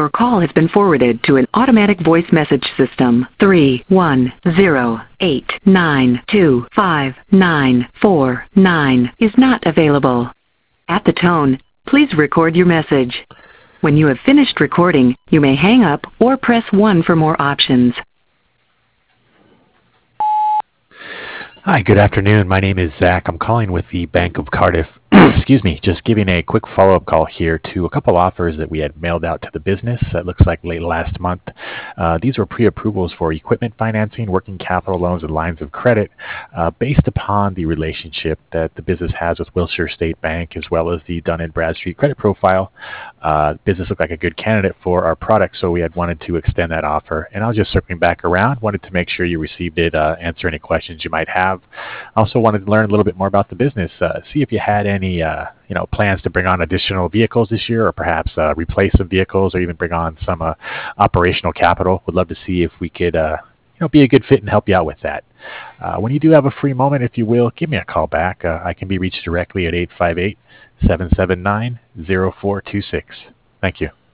Your call has been forwarded to an automatic voice message system. 31089259449 is not available. At the tone, please record your message. When you have finished recording, you may hang up or press 1 for more options. Hi, good afternoon. My name is Zach. I'm calling with the Bank of Cardiff. Excuse me, just giving a quick follow-up call here to a couple offers that we had mailed out to the business. It looks like late last month. These were pre-approvals for equipment financing, working capital loans, and lines of credit based upon the relationship that the business has with Wilshire State Bank as well as the Dun & Bradstreet credit profile. Business looked like a good candidate for our product, so we had wanted to extend that offer. And I was just circling back around, wanted to make sure you received it, answer any questions you might have. Also wanted to learn a little bit more about the business, see if you had any plans to bring on additional vehicles this year, or perhaps replace some vehicles, or even bring on some operational capital. Would love to see if we could be a good fit and help you out with that. When you do have a free moment, if you will, give me a call back. I can be reached directly at 858-779-0426. Thank you.